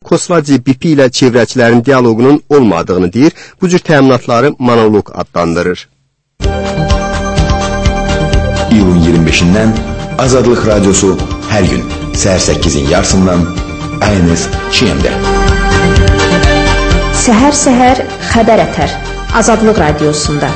Kosladze BP ilə çevrəçilərin dialoqunun olmadığını deyir, bu cür təminatları monoloq adlandırır. İyulun 25-dən Azadlıq Radyosu hər gün səhər 8-in yarısından Aynız Çiyemdə. Səhər xəbər ətər Azadlıq Radiosunda.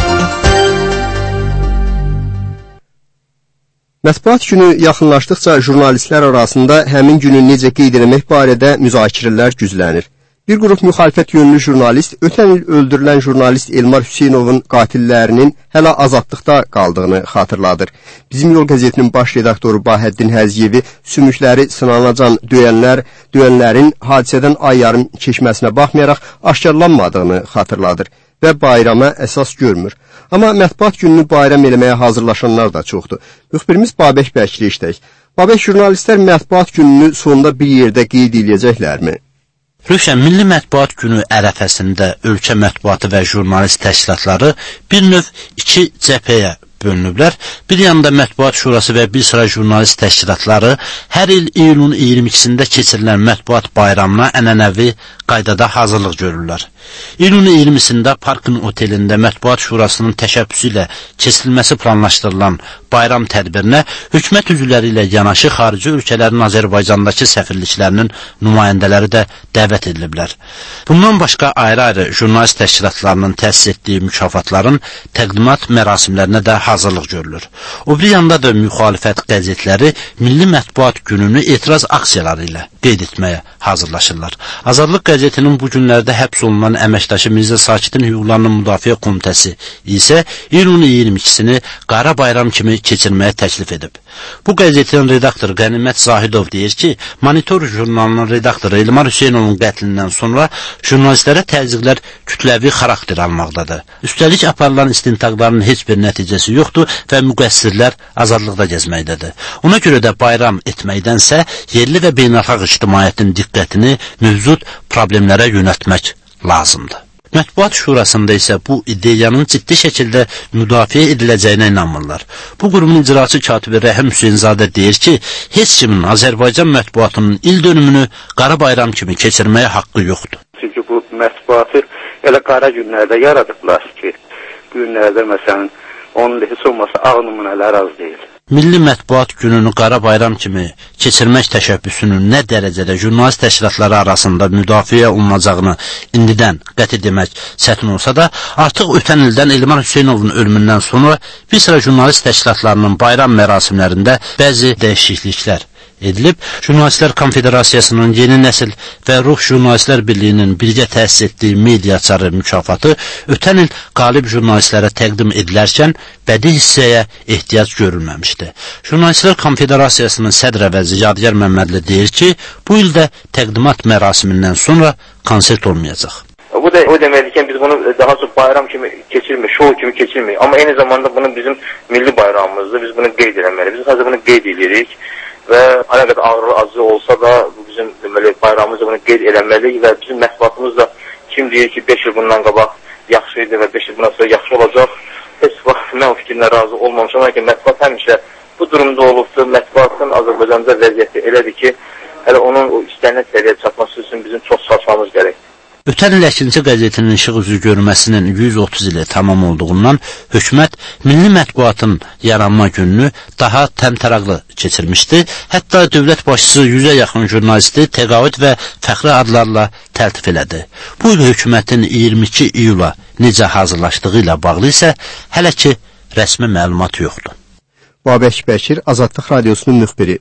Mətbuat günü yaxınlaşdıqca jurnalistlər arasında həmin günü necə qeyd etmək barədə müzakirələr güclənir. Bir qrup müxalifət yönlü jurnalist ötən il öldürülən jurnalist Elmar Hüseynovun qatillərinin hələ azadlıqda qaldığını xatırladır. Bizim Yol qəzetinin baş redaktoru Bahəddin Həziyevi sümükləri sınanacan döyənlərin hadisədən ay yarım keçməsinə baxmayaraq aşkarlanmadığını xatırladır və bayrama əsas görmür. Amma mətbuat gününü bayram eləməyə hazırlaşanlar da çoxdur. Müxbirimiz Babək Bəkri işlək. Babək, jurnalistlər mətbuat gününü sonunda bir yerdə qeyd edəcəklərmi? Rövşən, Milli Mətbuat Günü ərəfəsində ölkə mətbuatı və jurnalist təşkilatları bir növ iki cəbhəyə bölünüblər. Bir yanda Mətbuat Şurası və bir sıra jurnalist təşkilatları hər il iyulun 22-sində keçirilən mətbuat bayramına ənənəvi qaydada hazırlıq görürlər. İyulun 20-sində Parkın otelində Mətbuat Şurasının təşəbbüsü ilə keçirilməsi planlaşdırılan bayram tədbirinə hökumət üzvləri ilə yanaşı xarici ölkələrin Azərbaycandakı səfirliklərinin nümayəndələri də dəvət ediliblər. Bundan başqa ayrı-ayrı jurnalist təşkilatlarının təsis etdiyi mükafatların təqdimat mərasimlərinə də hazırlıq görülür. O bir yanda da müxalifət qəzetləri Milli Mətbuat Gününü etiraz aksiyaları ilə qeyd etməyə hazırlaşırlar. Azadlıq qəzetinin bu günlərdə həbs olunan əməkdaşı Mirzə Sakitin Hüquqlarının Müdafiə Komitəsi isə iyulun 22-sini qara bayram kimi keçirməyə təklif edib. Bu qəzetin redaktoru Qənimət Zahidov deyir ki, Monitor jurnalının redaktoru Elmar Hüseynovun qətlindən sonra jurnalistlərə təzyiqlər kütləvi xarakter almaqdadır. Üstəlik aparılan istintaqların heç bir nəticəsi yoxdur və müqəssirlər azadlıqda gəzməkdədir. Ona görə də bayram etməkdənsə yerli və beynəlxalq ictimaiyyətin diqqətini mövcud problemlərə yönəltmək lazımdır. Mətbuat Şurasında isə bu ideyanın ciddi şəkildə müdafiə ediləcəyinə inanmırlar. Bu qurumun icraçı katibi Rəhim Hüseynzadə deyir ki, heç kimin Azərbaycan mətbuatının il dönümünü qara bayram kimi keçirməyə haqqı yoxdur. Çünki bu mətbuatı elə qara günlərdə yaradıblar ki, bu günlərdə məsələn onun heç olmasa ağ nümunələr az deyil. Milli Mətbuat Gününü qara bayram kimi keçirmək təşəbbüsünün nə dərəcədə jurnalist təşkilatları arasında müdafiə olunacağını indidən qəti demək çətin olsa da, artıq ötən ildən Elmar Hüseynovun ölümündən sonra bir sıra jurnalist təşkilatlarının bayram mərasimlərində bəzi dəyişikliklər edilib. Jurnalistlər Konfederasiyasının Yeni Nəsil və Ruh Jurnalistlər Birliyinin birgə təsis etdiyi mediaçarı mükafatı ötən il qalib jurnalistlərə təqdim edilərkən bədii hissəyə ehtiyac görülməmişdi. Jurnalistlər Konfederasiyasının sədr əvəzi Yadigar Məmmədli deyir ki, bu ildə təqdimat mərasimindən sonra konsert olmayacaq. Bu da o deməkdir ki, biz bunu daha çox bayram kimi keçirmir, şou kimi keçirmir. Amma eyni zamanda bunu bizim milli bayramımızdır, biz bunu qeyd etməliyik. Biz hazır bunu qeyd edirik və nə qədər ağır acı olsa da bu bizim deməli bayramımızda bunu qeyd eləməliyik və bizim mətbuatımız da kim deyir ki 5 il bundan qabaq yaxşı idi və 5 il bundan sonra yaxşı olacaq. Heç vaxt mən o fikirlə razı olmamışam ki, mətbuat həmişə bu durumda olubdur. Mətbuatın Azərbaycanda vəziyyəti elədir ki, hələ onun o istənilən səviyyəyə çatması üçün bizim çox çalışmamız gərəkdir. Ötən il Əkinçi qəzetinin işıq üzü görməsinin 130 ili tamam olduğundan hökumət milli mətbuatın yaranma gününü daha təmtəraqlı keçirmişdi. Hətta dövlət başçısı 100-ə yaxın jurnalisti təqaüd və fəxri adlarla təltif elədi. Bu il hökumətin 22 iyula necə hazırlaşdığı ilə bağlı isə hələ ki rəsmi məlumat yoxdur. Babək Bəkir, Azadlıq Radiosunun müxbiri.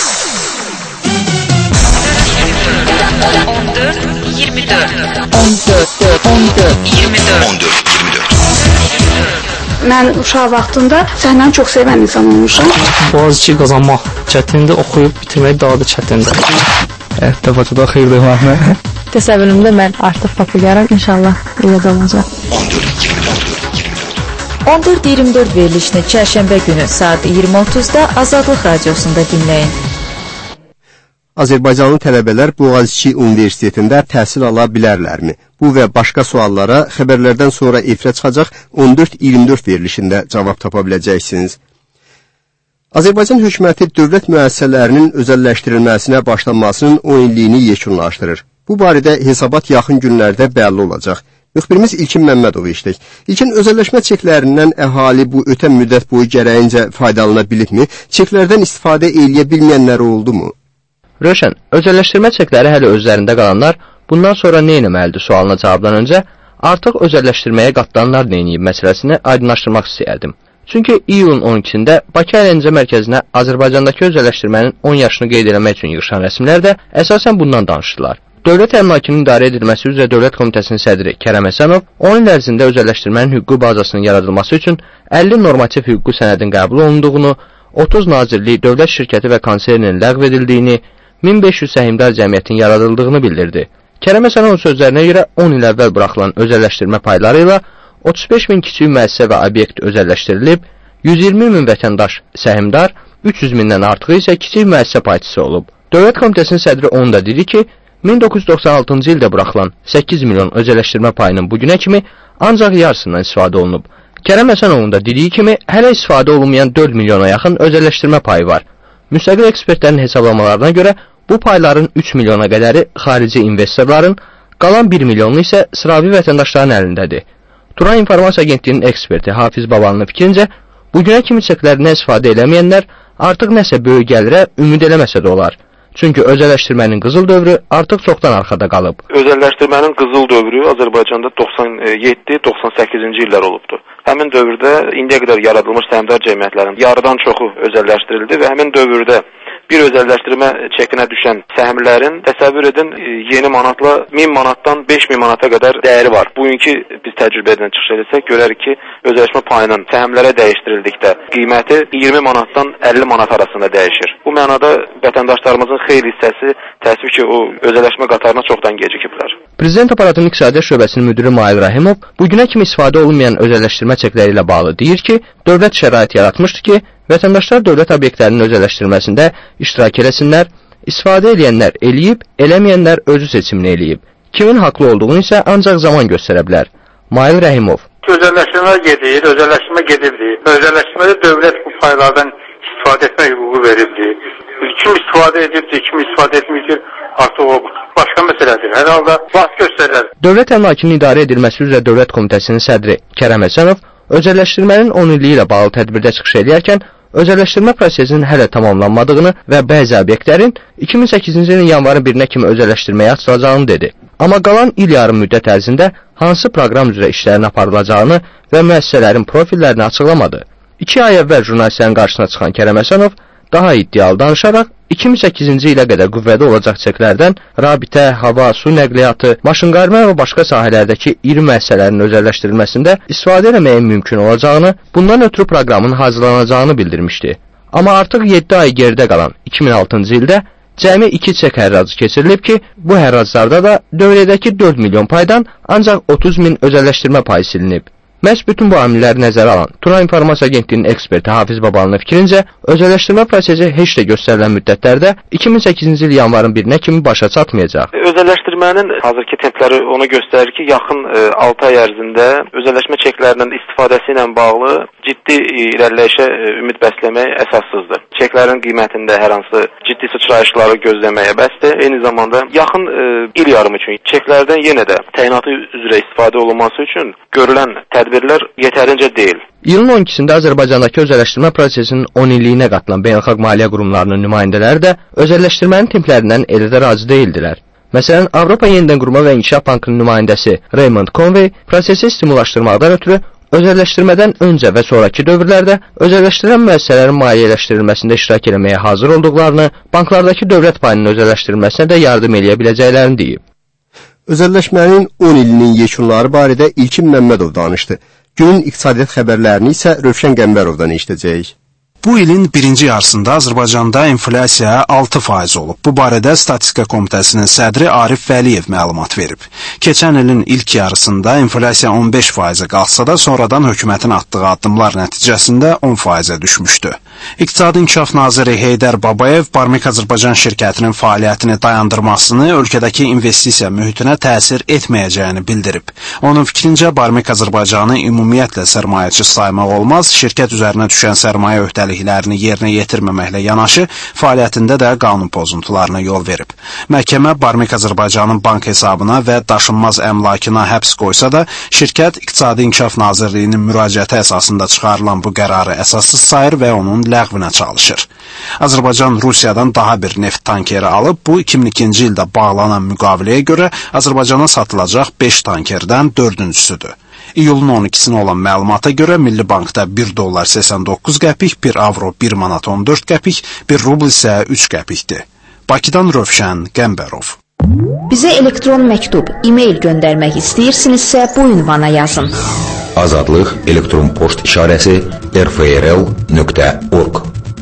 14-24 Mən uşaq vaxtında səhnəni çox sevən insan olmuşam. Boğaziçi qazanmaq çətindir, oxuyub bitirmək daha da çətindir. Hətta Bakıda xeyirli olmaq. Təsəvvürümdə mən artıq populyarım, inşallah elə də olacaq. 14-24 verilişini çərşənbə günü saat 20:30-da Azadlıq Radiosunda dinləyin. Azərbaycanlı tələbələr Boğaziçi Universitetində təhsil ala bilərlərmi? Bu və başqa suallara xəbərlərdən sonra efirə çıxacaq 14-24 verilişində cavab tapa biləcəksiniz. Azərbaycan hökuməti dövlət müəssisələrinin özəlləşdirilməsinə başlanmasının 10 illiyini yekunlaşdırır. Bu barədə hesabat yaxın günlərdə bəlli olacaq. Müxbirimiz İlkin Məmmədov işlək. İlkin, özəlləşmə çeklərindən əhali bu ötən müddət boyu gərəyincə faydalana bilibmi? Çeklərdən istifadə eləyə bilməyənlər oldu mu? Rövşən, özəlləşdirmə çekləri hələ özlərində qalanlar bundan sonra nə etməlidir sualına cavabdan öncə artıq özəlləşdirməyə qatılanlar nə edib məsələsini aydınlaşdırmaq istəyərdim. Çünki iyulun 12-də Bakı Əyləncə Mərkəzinə Azərbaycandakı özəlləşdirmənin 10 yaşını qeyd etmək üçün yığışan rəsmilər də əsasən bundan danışdılar. Dövlət əmlakının idarə edilməsi üzrə Dövlət Komitəsinin sədri Kərəm Həsənov 10 il ərzində özəlləşdirmənin hüquqi bazasının yaradılması üçün 50 normativ hüquqi sənədin qəbul olunduğunu, 30 nazirlik, dövlət şirkəti və konsernin ləğv edildiyini, 1500 səhmdar cəmiyyətin yaradıldığını bildirdi. Kərəm Həsənovun sözlərinə görə 10 il əvvəl buraxılan özəlləşdirmə payları ilə 35 min kiçik müəssisə və obyekt özəlləşdirilib, 120 min vətəndaş səhmdar, 300 mindən artığı isə kiçik müəssisə payçısı olub. Dövlət Komitəsinin sədri onu da dedi ki, 1996-cı ildə buraxılan 8 milyon özəlləşdirmə payının bugünə kimi ancaq yarısından istifadə olunub. Kərəm Həsənovun da dediyi kimi, hələ istifadə olunmayan 4 milyona yaxın özəlləşdirmə payı var. Müstəqil ekspertlərin hesablamalarına görə bu payların 3 milyona qədəri xarici investorların, qalan 1 milyonu isə sıravi vətəndaşların əlindədir. Turan İnformasiya Agentliyinin eksperti Hafiz Babanın fikrincə, bugünə kimi çeklərindən istifadə eləməyənlər artıq nəsə böyük gəlirə ümid eləməsə də olar. Çünki özəlləşdirmənin qızıl dövrü artıq çoxdan arxada qalıb. Özəlləşdirmənin qızıl dövrü Azərbaycanda 97-98-ci illər olubdur. Həmin dövrdə indiyə qədər yaradılmış səhmdar cəmiyyətlərin yarıdan çoxu özəlləşdirildi və həmin dövrdə bir özəlləşdirmə çekinə düşən səhmlərin təsəvvür edin yeni manatla 1000 manatdan 5000 manata qədər dəyəri var. Bugünkü biz təcrübədən çıxış etsək görərik ki, özəlləşmə payının səhmlərə dəyişdirildikdə qiyməti 20 manatdan 50 manat arasında dəyişir. Bu mənada vətəndaşlarımızın xeyli hissəsi təəssüf ki, o özəlləşmə qatarına çoxdan gecikiblər. Prezident aparatının iqtisadiyyat şöbəsinin müdiri Mail Rahimov bugünə kimi istifadə olunmayan özəlləşdirmə çekləri ilə bağlı deyir ki, dövlət şərait yaratmışdı ki, vətəndaşlar dövlət obyektlərinin özəlləşdirilməsində iştirak eləsinlər, istifadə edənlər eləyib, eləməyənlər özü seçimini eləyib. Kimin haqlı olduğunu isə ancaq zaman göstərə bilər. Mail Rəhimov. Özəlləşdirmə gedir, özəlləşdirmə gedibdir. Özəlləşdirmədə dövlət bu paylardan istifadə etmək hüququ veribdir. Kim istifadə edibdir, kim istifadə etməyibdir, artıq o başqa məsələdir. Hər halda vaxt göstərər. Dövlət əmlakının idarə edilməsi üzrə Dövlət Komitəsinin sədri Kərəm Həsənov özəlləşdirmənin 10 illiyi ilə bağlı tədbirdə çıxış edərkən özəlləşdirmə prosesinin hələ tamamlanmadığını və bəzi obyektlərin 2008-ci ilin yanvarın 1-nə kimi özəlləşdirməyə açılacağını dedi. Amma qalan il yarım müddət ərzində hansı proqram üzrə işlərin aparılacağını və müəssisələrin profillərini açıqlamadı. 2 ay əvvəl jurnalistlərin qarşısına çıxan Kərəm Həsənov daha iddialı danışaraq 2008-ci ilə qədər qüvvədə olacaq çeklərdən rabitə, hava, su nəqliyyatı, maşınqayırma və başqa sahələrdəki iri müəssisələrin özəlləşdirilməsində istifadə etməyin mümkün olacağını, bundan ötürü proqramın hazırlanacağını bildirmişdi. Amma artıq 7 ay geridə qalan 2006-cı ildə cəmi 2 çek hərracı keçirilib ki, bu hərraclarda da dövlətdəki 4 milyon paydan ancaq 30 min özəlləşdirmə payı silinib. Məhz bütün bu amilləri nəzərə alan Turan İnformasiya Agentliyinin eksperti Hafiz Babanın fikrincə, özəlləşdirmə prosesi heç də göstərilən müddətlərdə 2008-ci il yanvarın 1-nə kimi başa çatmayacaq. Özəlləşdirmənin hazırki templəri onu göstərir ki, yaxın 6 ay ərzində özəlləşmə çeklərinin istifadəsi ilə bağlı ciddi irəliləyişə ümid bəsləmək əsassızdır. Çeklərin qiymətində hər hansı ciddi sıçrayışları gözləməyə bəsdir. Eyni zamanda yaxın il yarım üçün çeklərdən yenə də təyinatı üzrə istifadə olunması üçün görülən tədbirlər yetərincə deyil. İlin 12-sində Azərbaycandakı özəlləşdirmə prosesinin 10 illiyinə qatılan beynəlxalq maliyyə qurumlarının nümayəndələri də özəlləşdirmənin templərindən elə də razı deyildilər. Məsələn, Avropa Yenidən Qurma və İnkişaf Bankının nümayəndəsi Raymond Conway prosesi stimulaşdırmaqdan ötürü özəlləşdirmədən öncə və sonraki dövrlərdə özəlləşdirilən müəssisələrin maliyyələşdirilməsində iştirak etməyə hazır olduqlarını, banklardakı dövlət payının özəlləşdirilməsinə də yardım edə biləcəklərini deyib. Özəlləşmənin 10 ilinin yekunları barədə İlkin Məmmədov danışdı. Günün iqtisadiyyat xəbərlərini isə Rövşən Qəmbərovdan eşidəcəyik. Bu ilin birinci yarısında Azərbaycanda inflyasiya 6% olub. Bu barədə Statistika Komitəsinin sədri Arif Vəliyev məlumat verib. Keçən ilin ilk yarısında inflyasiya 15%-ə qalxsa da sonradan hökumətin atdığı addımlar nəticəsində 10%-ə düşmüşdü. İqtisadi İnkişaf naziri Heydər Babayev Barmik Azərbaycan şirkətinin fəaliyyətini dayandırmasını ölkədəki investisiya mühitinə təsir etməyəcəyini bildirib. Onun fikrincə, Barmik Azərbaycanı ümumiyyətlə sərmayəçi saymaq olmaz, şirkət üzərinə düşən sərmayə öhdəliklərini yerinə yetirməməklə yanaşı, fəaliyyətində də qanun pozuntularına yol verib. Məhkəmə Barmik Azərbaycanın bank hesabına və daşınmaz əmlakına həbs qoysa da, şirkət İqtisadi İnkişaf Nazirliyinin müraciəti əsasında çıxarılan bu qərarı əsassız sayır və onun ləğvinə çalışır. Azərbaycan Rusiyadan daha bir neft tankeri alıb, bu 2002-ci ildə bağlanan müqaviləyə görə Azərbaycana satılacaq 5 tankerdən 4-cüsüdür. İyulun 12-sinə olan məlumata görə Milli Bankda 1 dollar 89 qəpik, 1 avro 1 manat 14 qəpik, 1 rubl isə 3 qəpikdir. Bakıdan Rövşən Qəmbərov. Bizə elektron məktub, e-mail göndərmək istəyirsinizsə bu ünvana yazın. Azadlıq elektron poçt işarəsi rfrl.org.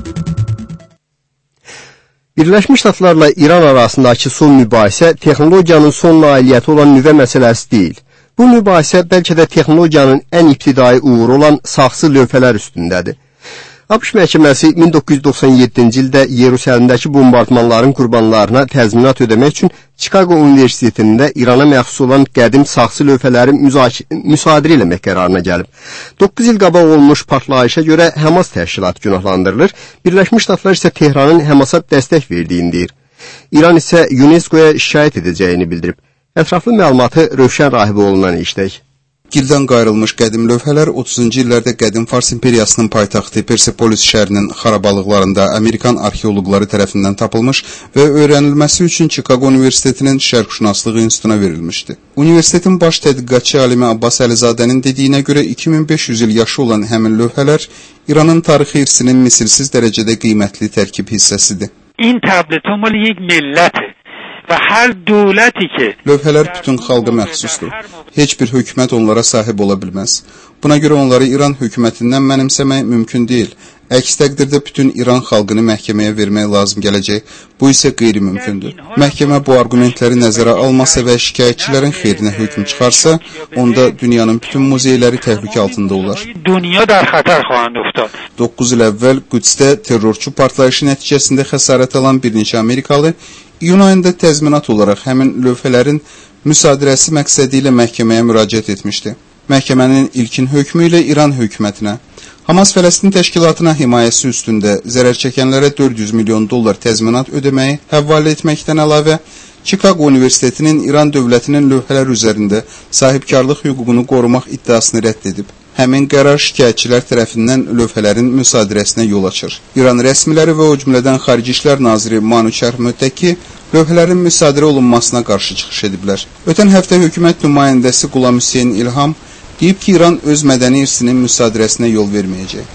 Birləşmiş Ştatlarla İran arasındakı son mübahisə texnologiyanın son nailiyyəti olan nüvə məsələsi deyil. Bu mübahisə bəlkə də texnologiyanın ən ibtidai uğuru olan saxsı lövhələr üstündədir. ABŞ məhkəməsi 1997-ci ildə Yerusəlimdəki bombardmanların qurbanlarına təzminat ödəmək üçün Chicago Universitetində İrana məxsus olan qədim saxsı lövhələri müsadirə eləmək qərarına gəlib. 9 il qabaq olmuş partlayışa görə Həmas təşkilatı günahlandırılır, Birləşmiş Ştatlar isə Tehranın Həmasa dəstək verdiyini deyir. İran isə UNESCO-ya şikayət edəcəyini bildirib. Ətraflı məlumatı Rövşən Rahiboğlu'ndan eşidək. Gildən qayrılmış qədim lövhələr 30-cu illərdə qədim Fars imperiyasının paytaxtı Persepolis şəhərinin xarabalıqlarında Amerikan arxeoloqları tərəfindən tapılmış və öyrənilməsi üçün Chicago Universitetinin Şərqşünaslıq İnstitutuna verilmişdi. Universitetin baş tədqiqatçı alimi Abbas Əlizadənin dediyinə görə 2500 il yaşı olan həmin lövhələr İranın tarixi irsinin misilsiz dərəcədə qiymətli tərkib hissəsidir. İn təbləti mal یک milləti və hər dövləti ki lövhələr bütün xalqa məxsusdur. Heç bir hökumət onlara sahib ola bilməz. Buna görə onları İran hökumətindən mənimsəmək mümkün deyil. Əks təqdirdə bütün İran xalqını məhkəməyə vermək lazım gələcək. Bu isə qeyri-mümkündür. Məhkəmə bu argumentləri nəzərə almasa və şikayətçilərin xeyrinə hökm çıxarsa, onda dünyanın bütün muzeyləri təhlükə altında olar. Dünya dar xətar xواهند افتاد. 9 il əvvəl Qüdsdə terrorçu partlayışı nəticəsində xəsarət alan bir neçə Amerikalı iyun ayında təzminat olaraq həmin lövhələrin müsadirəsi məqsədi ilə məhkəməyə müraciət etmişdi. Məhkəmənin ilkin hökmü ilə İran hökumətinə, Hamas Fələstin təşkilatına himayəsi üstündə zərər çəkənlərə 400 milyon dollar təzminat ödəməyi həvalə etməkdən əlavə, Chicago Universitetinin İran dövlətinin lövhələr üzərində sahibkarlıq hüququnu qorumaq iddiasını rədd edib. Həmin qərar şikayətçilər tərəfindən lövhələrin müsadirəsinə yol açır. İran rəsmiləri və o cümlədən Xarici İşlər Naziri Manuçar Möttəki lövhələrin müsadirə olunmasına qarşı çıxış ediblər. Ötən həftə hökumət nümayəndəsi Qulam Hüseyn İlham deyib ki, İran öz mədəni irsinin müsadirəsinə yol verməyəcək.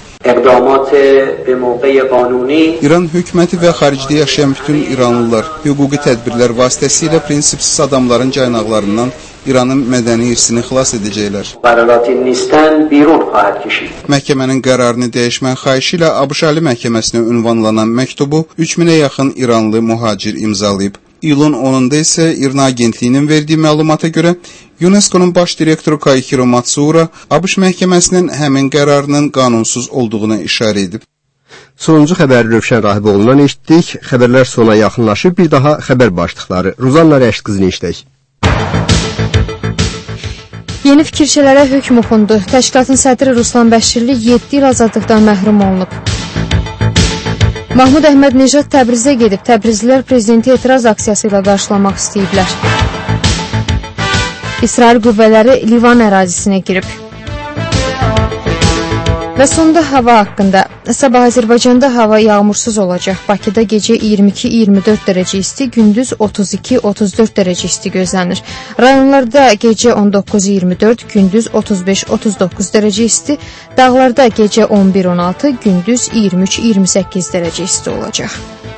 İran hökuməti və xaricdə yaşayan bütün İranlılar hüquqi tədbirlər vasitəsilə prinsipsiz adamların caynaqlarından İranın mədəni irsini xilas edəcəklər. Məhkəmənin qərarını dəyişmək xahişi ilə ABŞ Ali Məhkəməsinə ünvanlanan məktubu 3000-ə yaxın İranlı mühacir imzalayıb. İyulun 10-da isə İRNA agentliyinin verdiyi məlumata görə UNESCO-nun baş direktoru Kaihiro Matsuura ABŞ məhkəməsinin həmin qərarının qanunsuz olduğuna işarə edib. Sonuncu xəbəri Rövşən Rahiboğlu'ndan eşitdik. Xəbərlər sona yaxınlaşıb. Bir daha xəbər başlıqları. Ruzanna Rəşd qızını eşitdik. Yeni fikirçilərə hökm oxundu. Təşkilatın sədri Ruslan Bəşirli 7 il azadlıqdan məhrum olunub. Mahmud Əhməd-Nejad Təbrizə gedib. Təbrizlilər prezidenti etiraz aksiyası ilə qarşılamaq istəyiblər. İsrail qüvvələri Livan ərazisinə girib. Və sonda hava haqqında. Sabah Azərbaycanda hava yağmursuz olacaq. Bakıda gecə 22-24 dərəcə isti, gündüz 32-34 dərəcə isti gözlənir. Rayonlarda gecə 19-24, gündüz 35-39 dərəcə isti, dağlarda gecə 11-16, gündüz 23-28 dərəcə isti olacaq.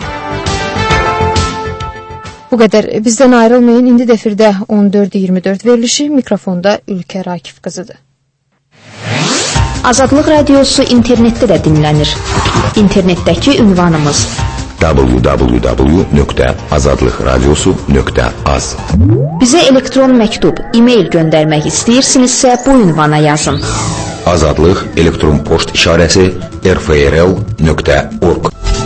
Bu qədər. Bizdən ayrılmayın. İndi defirdə 14-24 verilişi, mikrofonda Ülkə Rakif qızıdır. Azadlıq Radiosu internetdə də dinlənir. İnternetdəki ünvanımız www.azadlıqradiosu.az. Bizə elektron məktub, e-mail göndərmək istəyirsinizsə bu ünvana yazın. Azadlıq elektron poçt işarəsi rfrl.org.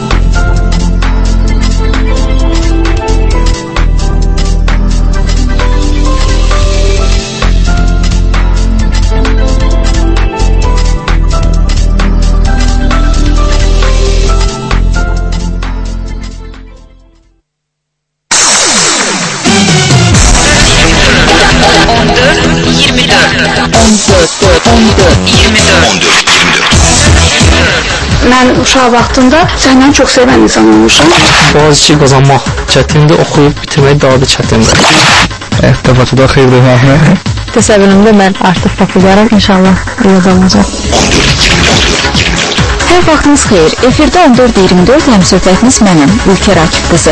Mən uşaq vaxtında səndən çox sevən insan olmuşam. Boğaziçi qazanmaq çətindir, oxuyub bitirmək daha da çətindir. Təfəkkürdə xeyirli. Təsəvvürümdə mən artıq populyarım, inşallah yolda olacaq. Hər vaxtınız xeyir. Efirdə 14-24 həmsöhbətiniz mənəm, Ülker Akif qızı.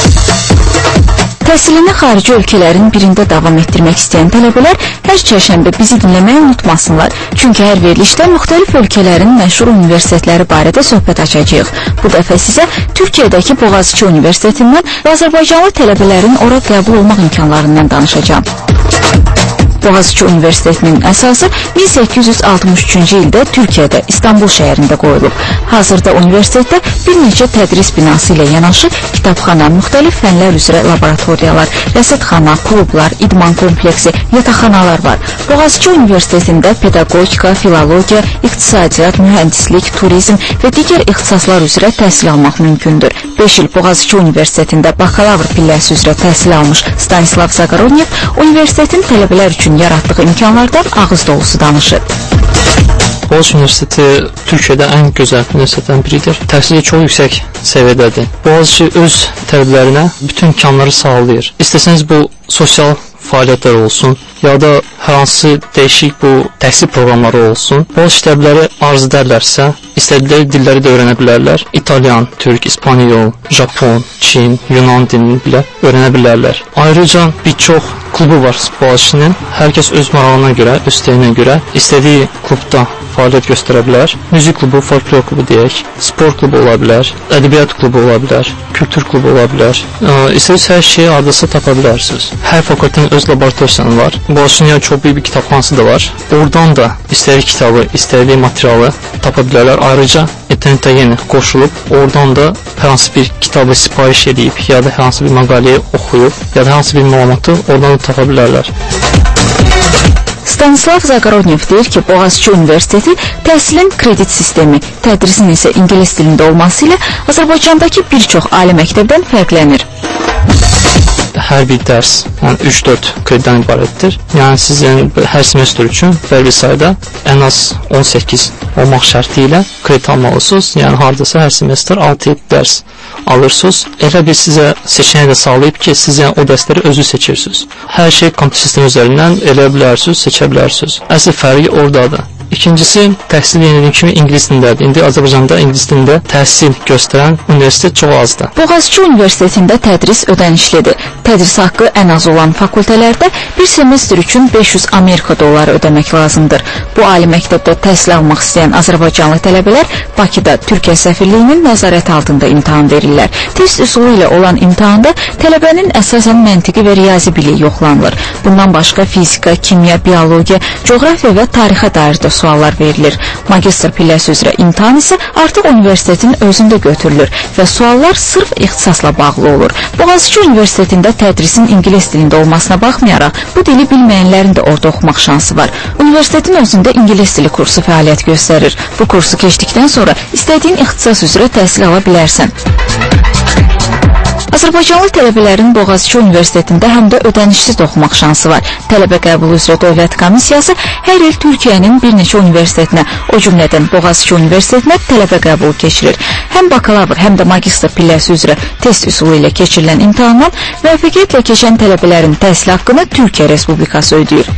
Təhsilini xarici ölkələrin birində davam etdirmək istəyən tələbələr hər çərşənbə bizi dinləməyi unutmasınlar. Çünki hər verilişdə müxtəlif ölkələrin məşhur universitetləri barədə söhbət açacağıq. Bu dəfə sizə Türkiyədəki Boğaziçi Universitetindən və Azərbaycanlı tələbələrin ora qəbul olmaq imkanlarından danışacağım. Boğaziçi Universitetinin əsası 1863-cü ildə Türkiyədə, İstanbul şəhərində qoyulub. Hazırda universitetdə bir neçə tədris binası ilə yanaşı kitabxana, müxtəlif fənlər üzrə laboratoriyalar, rəsədxana, klublar, idman kompleksi, yataqxanalar var. Boğaziçi Universitetində pedaqogika, filologiya, iqtisadiyyat, mühəndislik, turizm və digər ixtisaslar üzrə təhsil almaq mümkündür. 5 il Boğaziçi Universitetində bakalavr pilləsi üzrə təhsil almış Stanislav Zagarodnyev universitetin tələbələr üçün yaratdığı imkanlardan ağız dolusu danışır. Boğaziçi Universiteti Türkiyədə ən gözəl universitetlərdən biridir. Təhsili çox yüksək səviyyədədir. Boğaziçi öz tələbələrinə bütün imkanları sağlayır. İstəsəniz bu sosial fəaliyyətlər olsun, ya da hər hansı dəyişik bu təhsil proqramları olsun. Boğaziçi tələbələri arzu edərlərsə, istədikləri dilləri də öyrənə bilərlər. İtalyan, türk, İspanyol, Japon, Çin, Yunan dilini bilə öyrənə bilərlər. Ayrıca bir çox klubu var Boğaziçinin. Hər kəs öz marağına görə, öz istəyinə görə istədiyi klubda fəaliyyət göstərə bilər. Müzik klubu, folklor klubu deyək, sport klubu ola bilər, ədəbiyyat klubu ola bilər, kültür klubu ola bilər. İstədiyiniz hər şeyi adresa tapa bilərsiniz. Hər fakültənin öz laboratoriyası var. Boğaziçinin çox böyük bir kitabxanası da var. Oradan da istədiyi kitabı, istədiyi materialı tapa bilərlər. Ayrıca internetə yeni qoşulub, oradan da hər hansı bir kitabı sipariş edib, ya da hər hansı bir məqaləyi oxuyub, ya da hər hansı bir məlumatı oradan da tapa bilərlər. Stanislav Zagarodnyev deyir ki, Boğaziçi Universiteti təhsilin kredit sistemi, tədrisin isə ingilis dilində olması ilə Azərbaycandakı bir çox ali məktəbdən fərqlənir. Hər bir dərs 3-4 kreditdən ibarətdir. Yəni sizin hər semestr üçün bəlli sayda ən az 18 olmaq şərti ilə kredit almalısınız. Yəni hardasa hər semestr 6-7 dərs alırsınız. Elə bir sizə seçeneği də sağlayıb ki, siz yəni o dərsləri özü seçirsiniz. Hər şey kompüter sistemi üzərindən elə bilərsiniz, seçə bilərsiniz. Əsl fərqi oradadır. İkincisi, təhsil yeniliyim kimi ingilis dilindədir. İndi Azərbaycanda ingilis dilində təhsil göstərən universitet çox azdır. Boğaziçi Universitetində tədris ödənişlidir. Tədris haqqı ən az olan fakültələrdə bir semestr üçün 500 Amerika dolları ödəmək lazımdır. Bu ali məktəbdə təhsil almaq istəyən Azərbaycanlı tələbələr Bakıda Türkiyə səfirliyinin nəzarət altında imtahan verirlər. Test üsulu ilə olan imtahanda tələbənin əsasən məntiqi və riyazi biliyi yoxlanılır. Bundan başqa fizika, kimya, biologiya, coğrafiya və tarixə dair də suallar verilir. Magistr pilləsi üzrə imtahan isə artıq universitetin özündə götürülür və suallar sırf ixtisasla bağlı olur. Boğaziçi Universitetində tədrisin ingilis dilində olmasına baxmayaraq, bu dili bilməyənlərin də orada oxumaq şansı var. Universitetin özündə ingilis dili kursu fəaliyyət göstərir. Bu kursu keçdikdən sonra istədiyin ixtisas üzrə təhsil ala bilərsən. Azərbaycanlı tələbələrin Boğaziçi Universitetində həm də ödənişsiz oxumaq şansı var. Tələbə qəbulu üzrə Dövlət Komissiyası hər il Türkiyənin bir neçə universitetinə, o cümlədən Boğaziçi Universitetinə tələbə qəbulu keçirir. Həm bakalavr, həm də magistr pilləsi üzrə test üsulu ilə keçirilən imtahandan müvəffəqiyyətlə keçən tələbələrin təhsil haqqını Türkiyə Respublikası ödəyir.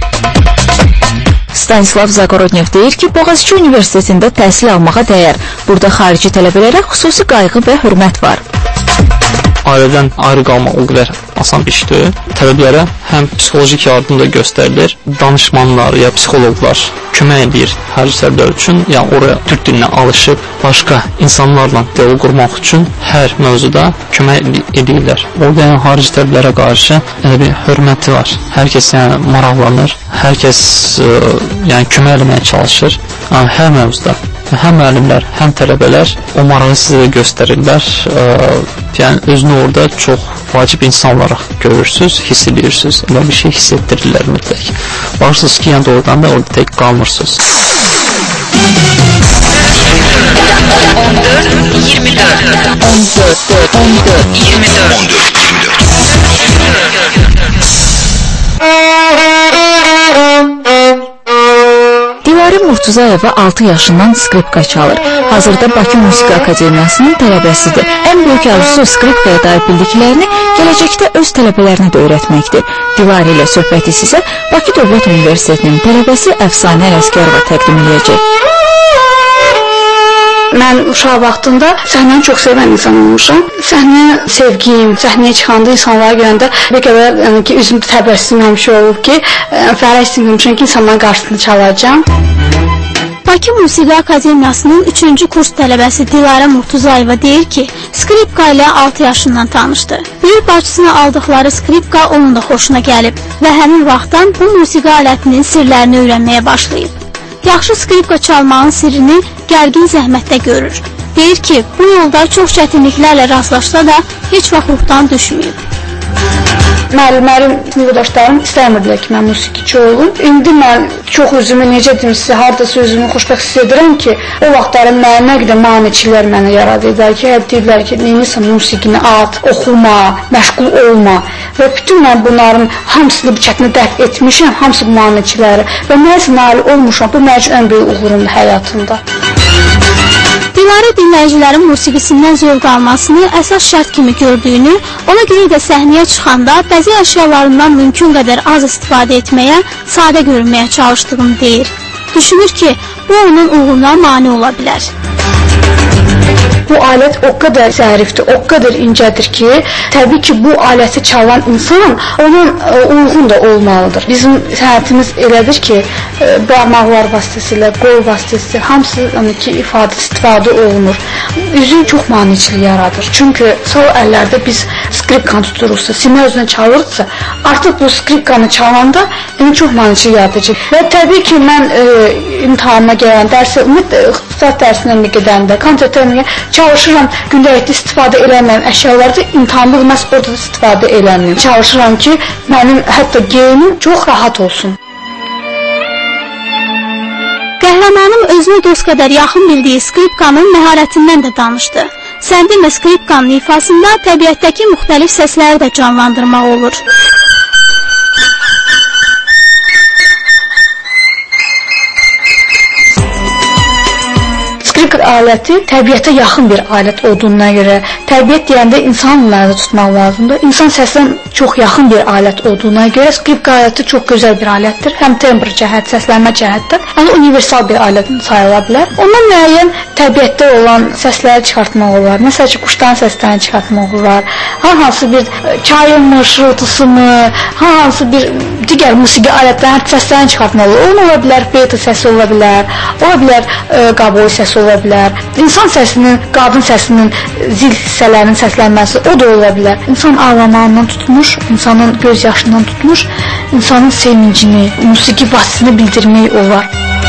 Stanislav Zagarodnyev deyir ki, Boğaziçi Universitetində təhsil almağa dəyər. Burada xarici tələbələrə xüsusi qayğı və hörmət var. Ailədən ayrı qalmaq o qədər asan bir işdir. Tələbələrə həm psixolojik yardım da göstərilir, danışmanlar ya psixoloqlar kömək edir xarici tələbələr üçün. Yəni oraya türk dilinə alışıb başqa insanlarla dialoq qurmaq üçün hər mövzuda kömək edirlər. Orada yəni xarici tələbələrə qarşı bir hörməti var. Hər kəs yəni maraqlanır, hər kəs yəni kömək etməyə çalışır. hər mövzuda, həm müəllimlər, həm tələbələr o marağı sizə göstərirlər. Yəni özünü orada çox vacib insan olaraq görürsünüz, hiss edirsiniz. Elə bir şey hiss etdirirlər mütləq. Baxırsınız ki, yəni doğrudan da orada tək qalmırsınız. 14-24 Dilarə Murtuzayeva 6 yaşından skripka çalır. Hazırda Bakı Musiqi Akademiyasının tələbəsidir. Ən böyük arzusu skripkaya dair bildiklərini gələcəkdə öz tələbələrinə də öyrətməkdir. Dilarə ilə söhbəti sizə Bakı Dövlət Universitetinin tələbəsi Əfsanə Ələsgərova təqdim edəcək. Mən uşaq vaxtında səhnəni çox sevən insan olmuşam. Səhnə sevgim, səhnəyə çıxanda insanlara görəndə bir qədər ki, üzümdə təbəssüm həmişə olub ki, fərəh istəyirmişəm ki, insanların qarşısında çalacağam. Bakı Musiqi Akademiyasının 3-cü kurs tələbəsi Dilarə Murtuzayeva deyir ki, skripka ilə 6 yaşından tanışdı. Böyük bacısına aldıqları skripka onun da xoşuna gəlib və həmin vaxtdan bu musiqi alətinin sirlərini öyrənməyə başlayıb. Yaxşı skripka çalmağın sirrini gərgin zəhmətdə görür. Deyir ki, bu yolda çox çətinliklərlə rastlaşsa da heç vaxt ruhdan düşməyib. Müəllimlərim, yoldaşlarım istəmirdilər ki, mən musiqiçi olum. İndi mən çox özümü, necə deyim sizə, haradasa özümü xoşbəxt hiss edirəm ki, o vaxtların nə qədər maneçilər mənə yaradılar ki, deyirlər ki, neynisən musiqini at, oxuma, məşğul olma. Və bütün mən bunların hamısını bu çətinə dəf etmişəm, hamısı bu maneçiləri. Və nəsə nail olmuşam, bu mənim üçün ən böyük uğurumdur həyatımda. Dilarə dinləyicilərin musiqisindən zövq almasını əsas şərt kimi gördüyünü, ona görə də səhnəyə çıxanda bəzi əşyalarından mümkün qədər az istifadə etməyə, sadə görünməyə çalışdığını deyir. Düşünür ki, bu onun uğuruna mane ola bilər. Bu alət o qədər zərifdir, o qədər incədir ki, təbii ki, bu aləti çalan insan onun uyğun da olmalıdır. Bizim sənətimiz elədir ki, barmaqlar vasitəsilə, qol vasitəsilə hamısı ki, istifadə olunur. Üzü çox maneçilik yaradır. Çünki sağ əllərdə biz skripkanı tuturursa, simə özünə çalırsa, artıq bu skripkanı çalanda çox maneçilik yaradacaq. Və təbii ki, mən imtihana gələn dərsə, ixtisas dərsinə gedəndə, konsertlərinə çalışıram gündəlikdə istifadə eləməyəm əşyalarda, imtahanlıq məhz orada istifadə eləməyəm. Çalışıram ki, mənim hətta geyimim çox rahat olsun. Qəhrəmanım özünə dost qədər yaxın bildiyi skripkanın məharətindən də danışdı. Sən demə, skripkanın ifasında təbiətdəki müxtəlif səsləri də canlandırmaq olur. Skripka aləti təbiətə yaxın bir alət olduğuna görə, təbiət deyəndə insan nəzərdə tutmaq lazımdır. İnsan səsinə çox yaxın bir alət olduğuna görə skripka aləti çox gözəl bir alətdir. Həm tembr cəhət, səslənmə cəhətdən, yəni universal bir alət sayıla bilər. Ondan müəyyən təbiətdə olan səsləri çıxartmaq olar. Məsələn, quşların səslərini çıxartmaq olar. Hansı bir çayın şırıltısı mı, hansı bir digər musiqi alətlərinin səslərini çıxartmaq olar. Onun ola bilər beta səsi ola bilər, ola bilər qaboy səsi ola bilər. İnsan səsinin, qadın səsinin zil hissələrinin səslənməsi o da ola bilər. İnsan ağlamağından tutmuş, insanın göz yaşından tutmuş, insanın sevincini, musiqi vasitəsini bildirmək olar.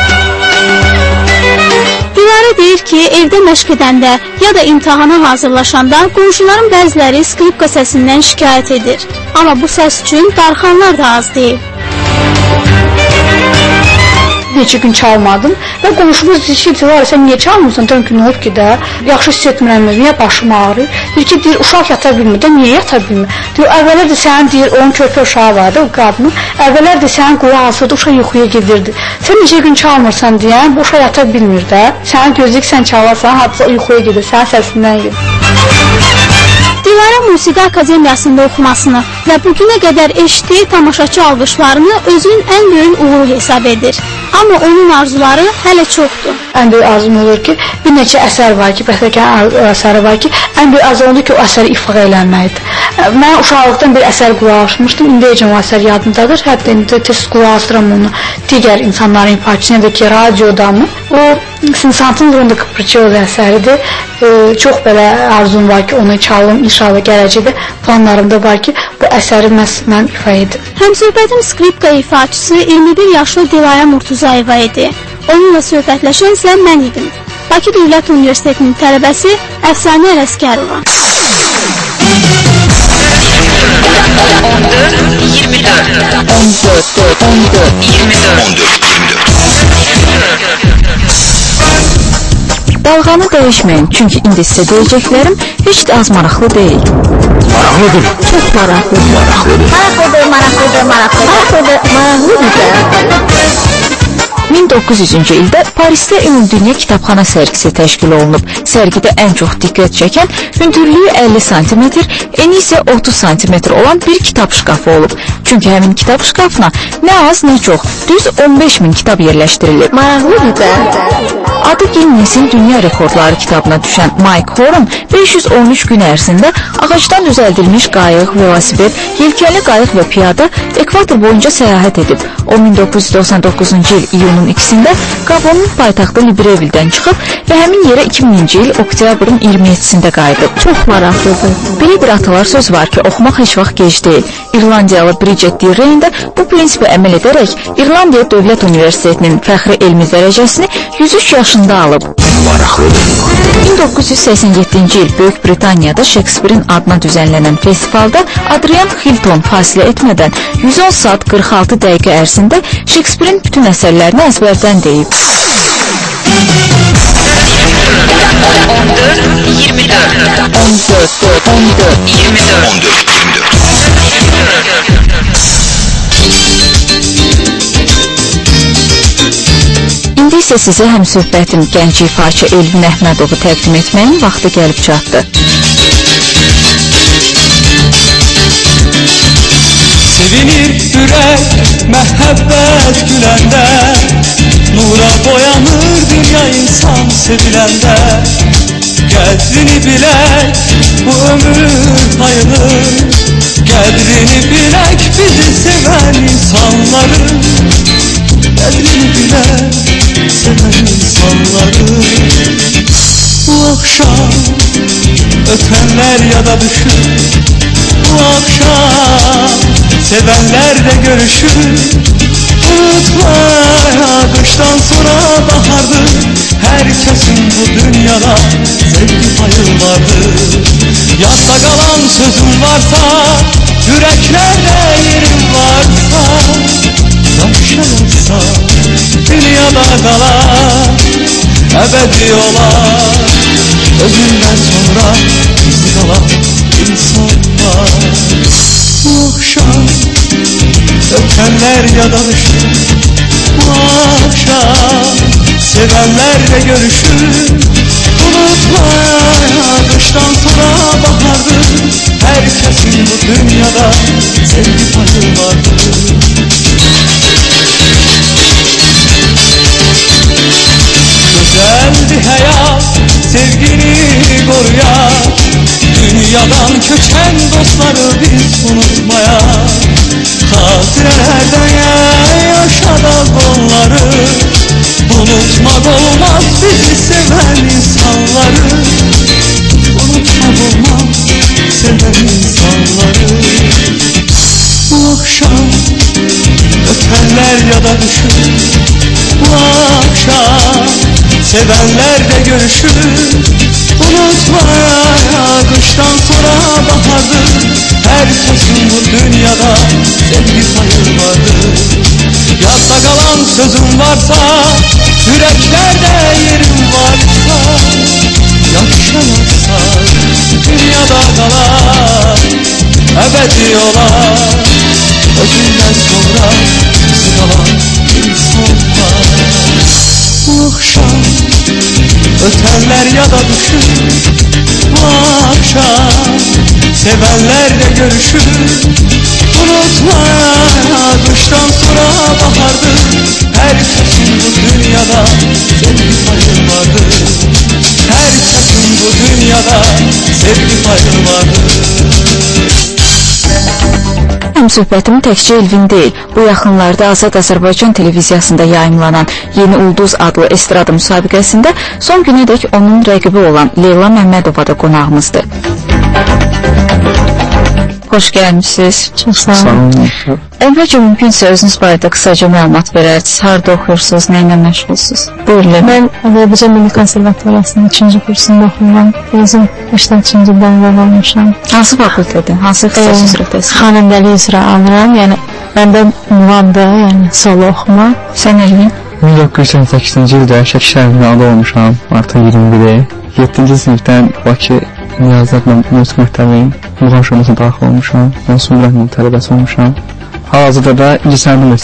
Dilarə deyir ki, evdə məşq edəndə ya da imtihana hazırlaşanda qonşuların bəziləri skripka səsindən şikayət edir. Amma bu səs üçün darxanlar da az deyil. Neçə gün çalmadım və qonşumuz deyir ki, Dilarə, sən niyə çalmırsan? Deyirəm ki, nə olub ki də? Yaxşı hiss etmirəm, niyə başım ağrıyır? Deyir ki, deyir, uşaq yata bilmir də, niyə yata bilmir? Deyir, əvvəllər də sənin, deyir, onun körpə uşağı vardı, o qadının. Əvvəllər də sənin qulağı asırdı, uşaq yuxuya gedirdi. Sən neçə gün çalmırsan deyən, bu uşaq yata bilmir də. Sənin gözlük sən çalarsan, hadisa yuxuya gedir, sənin səsindən gedir. Dilarə Musiqi Akademiyasında oxumasını və bugünə qədər eşitdiyi tamaşaçı alqışlarını özünün ən böyük uğuru hesab edir. Amma onun arzuları hələ çoxdur. Ən böyük arzum olur ki, bir neçə əsər var ki, bəstəkar əsəri var ki, ən böyük arzum olur ki, o əsəri ifa eləməkdir. Mən uşaqlıqdan bir əsər qulaq asmışdım, indiyəcəm o əsər yadımdadır, hətta indi tez qulaq asıram onu digər insanların ifaçısına da ki, radiodanmı. O Sinsantin Runda Kıprıçıoğlu əsəridir. Çox belə arzum var ki, onu çalım, inşallah gələcəkdə planlarımda var ki, bu əsəri mən ifa edim. Həmsöhbətim skripka ifaçısı 21 yaşlı Dilarə Murtuzayeva idi. Onunla söhbətləşən isə mən idim. Bakı Dövlət Universitetinin tələbəsi Əfsanə Ələskərova. 14-24 Dalğanı dəyişməyin, çünki indi sizə deyəcəklərim heç də az maraqlı deyil. Maraqlıdır. Çox maraqlıdır. Maraqlıdır. 1900-cü ildə Parisdə Ümumdünya Kitabxana sərgisi təşkil olunub. Sərgidə ən çox diqqət çəkən hündürlüyü 50 cm, eni isə 30 cm olan bir kitab şkafı olub. Çünki həmin kitab şkafına nə az, nə çox, düz 15.000 kitab yerləşdirilib. Maraqlıdır. Adı Guinness'in dünya rekordları kitabına düşən Mike Horan 513 gün ərzində ağacdan düzəldilmiş qayıq, velosiped, yelkənli qayıq və piyada ekvator boyunca səyahət edib. O 1999-cu il iyunun 2-sində Gabonun paytaxtı Libreville'dən çıxıb və həmin yerə 2000-ci il oktyabrın 27-sində qayıdıb. Çox maraqlıdır. Belə bir atalar söz var ki, oxumaq heç vaxt gec deyil. İrlandiyalı Bridget Dirrain də bu prinsipə əməl edərək İrlandiya Dövlət Universitetinin fəxri elmi dərəcəsini 103 yaşında alıb. 1987-ci il Böyük Britaniyada Shakespeare'in adına düzənlənən festivalda Adrian Hilton fasilə etmədən 110 saat 46 dəqiqə ərzində Shakespeare'in bütün əsərlərini əzbərdən deyib. 14-24 İndi isə sizə həmsöhbətim gənc ifaçı Elvin Əhmədovu təqdim etməyin vaxtı gəlib çatdı. Sevinir ürək məhəbbət güləndə, nura boyanır dünya insan seviləndə. Qədrini bilək bu ömür payını, qədrini bilək bizi sevən insanların. Qədrini bilək sevən insanların. Bu akşam ötenlər yada düşür, bu akşam sevenler de görüşür. Unutma kıştan sonra bahardır, herkesin bu dünyada sevgi payı vardır. Yadda kalan sözüm varsa, yüreklerde yerim varsa, yaşarsa dünyada kalan ebedi olan, özünden sonra bizi kalan insanlar. Bu akşam ötenler yada düşür, bu akşam sevenler de görüşür. Unutma kıştan sonra bahardır, herkesin bu dünyada sevgi payı vardır. Güzeldi hayat, sevgini koruyar. Dünyadan köçen dostları biz unutmaya, hatirelerden yaşadık onları. Unutmak olmaz bizi seven insanları. Unutmak olmaz seven insanları. Bu akşam ötenler yada düşür, bu akşam sevenler de görüşür. Unutma kıştan sonra bahardır, herkesin bu dünyada sevgi payı vardır. Yadda kalan sözüm varsa, yüreklerde yerim varsa, yaşanırsa dünyada kalan ebedi olan, özünden sonra bizi kalan insanlar. Bu akşam ötenler yada düşür, bu akşam sevenler de görüşür. Unutma kıştan sonra bahardır, herkesin bu dünyada sevgi payı vardır. Herkesin bu dünyada sevgi payı vardır. Həmsöhbətim təkcə Elvin deyil, bu yaxınlarda Azad Azərbaycan televiziyasında yayımlanan Yeni Ulduz adlı estrada müsabiqəsində son günədək onun rəqibi olan Leyla Məmmədova da qonağımızdır. xoş gəlmisiniz. Çox sağ olun. Əvvəlcə mümkünsə özünüz barədə qısaca məlumat verərsiniz. Harda oxuyursunuz, nə ilə məşğulsunuz? Buyurun. Mən Azərbaycan Milli Konservatoriyasının 3-cü kursunda oxuyuram. Özüm 83-cü ildən olmuşam. Hansı fakültədə? Hansı ixtisas üzrə təhsil? Xanəndəlik üzrə alıram. Yəni məndə ünvandır, yəni solo oxuma. Sən Elvin? 1988-ci ildə Şəki şəhərində adı olmuşam, artıq 21. 7-ci sinifdən Bakı Niyazatla Musiqi Məktəbinin muğam şöbəsinə daxil olmuşam. Mən Sumqayıt tələbəsi olmuşam. Hal-hazırda da incəsənət